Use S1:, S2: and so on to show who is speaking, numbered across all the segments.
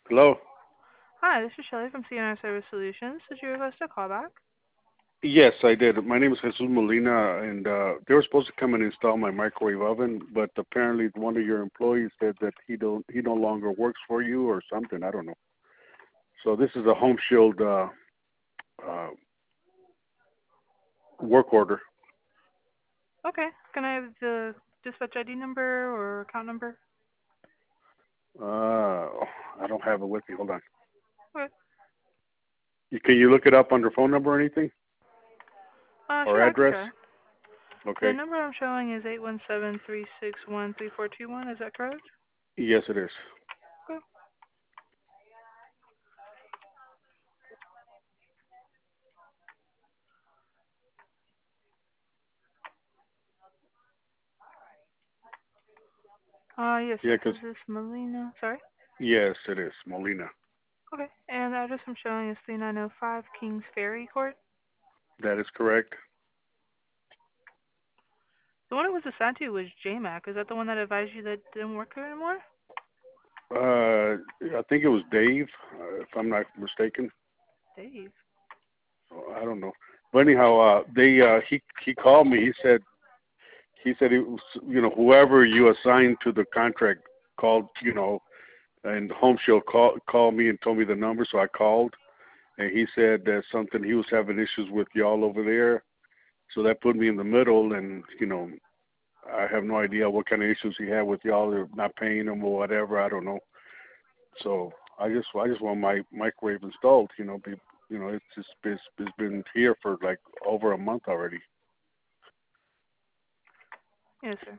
S1: Hello?
S2: Hi, this is Shelly from CNR Service Solutions. Did you request a callback?
S1: Yes, I did. My name is Jesus Molina, and they were supposed to come and install my microwave oven, but apparently one of your employees said that he no longer works for you or something. I don't know. So this is a Home Shield uh, work order.
S2: Okay. Can I have the dispatch ID number or account number?
S1: I don't have it with me. Hold on.
S2: Okay.
S1: Can you look it up under phone number or anything or
S2: Sure, I can
S1: address?
S2: try. The
S1: Okay.
S2: number I'm showing is 817-361-3421. Is that correct?
S1: Yes, it is.
S2: Okay. Yes,
S1: Yeah, 'cause
S2: this is Melina. Sorry?
S1: yes, it is Molina.
S2: Okay. And the address I'm showing is 3905 Kings Ferry Court.
S1: That is correct.
S2: The one it was assigned to was JMac. Is that the one that advised you that didn't work here anymore?
S1: I think it was Dave, if I'm not mistaken.
S2: Dave.
S1: I don't know. But anyhow, they he called me. He said it was, whoever you assigned to the contract called, and Home Shield called me and told me the number, so I called, and he said that something he was having issues with y'all over there, so that put me in the middle, and I have no idea what kind of issues he had with y'all, or not paying him or whatever. I don't know. So I just want my microwave installed. It's been here for like over a month already.
S2: Yes, sir.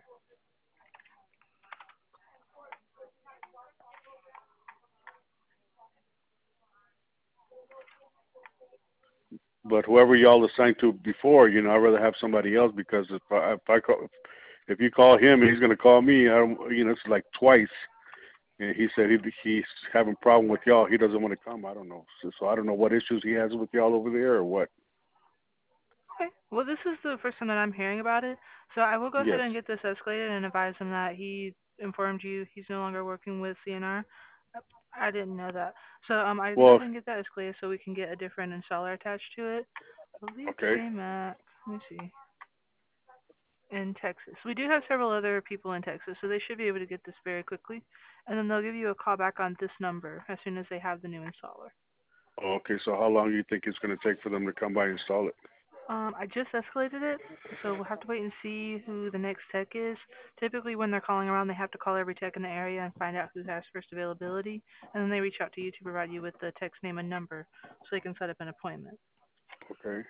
S1: But whoever y'all assigned to before, I'd rather have somebody else because if you call him and he's gonna call me, I don't, it's like twice. And he said he's having problem with y'all. He doesn't want to come. I don't know. So I don't know what issues he has with y'all over there or what.
S2: Okay. Well, this is the first time that I'm hearing about it, so I will go ahead
S1: Yes.
S2: and get this escalated and advise him that he informed you he's no longer working with CNR. I didn't know that. So I go
S1: Well,
S2: ahead and get that escalated so we can get a different installer attached to it. I believe
S1: okay.
S2: JMac, let me see, in Texas. We do have several other people in Texas, so they should be able to get this very quickly. And then they'll give you a call back on this number as soon as they have the new installer.
S1: Okay. So how long do you think it's gonna take for them to come by and install it?
S2: I just escalated it, so we'll have to wait and see who the next tech is. Typically, when they're calling around, they have to call every tech in the area and find out who has first availability, and then they reach out to you to provide you with the tech's name and number so they can set up an appointment.
S1: Okay.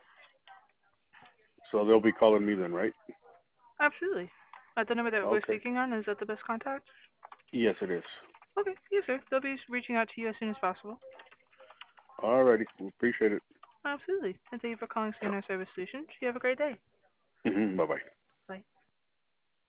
S1: So they'll be calling me then, right?
S2: Absolutely. At the number that we're
S1: Okay.
S2: speaking on, is that the best contact?
S1: Yes, it is.
S2: Okay, yes, sir. They'll be reaching out to you as soon as possible.
S1: Alrighty. We appreciate it.
S2: Absolutely. And thank you for calling CNR Service Solutions. You have a great day.
S1: Bye bye.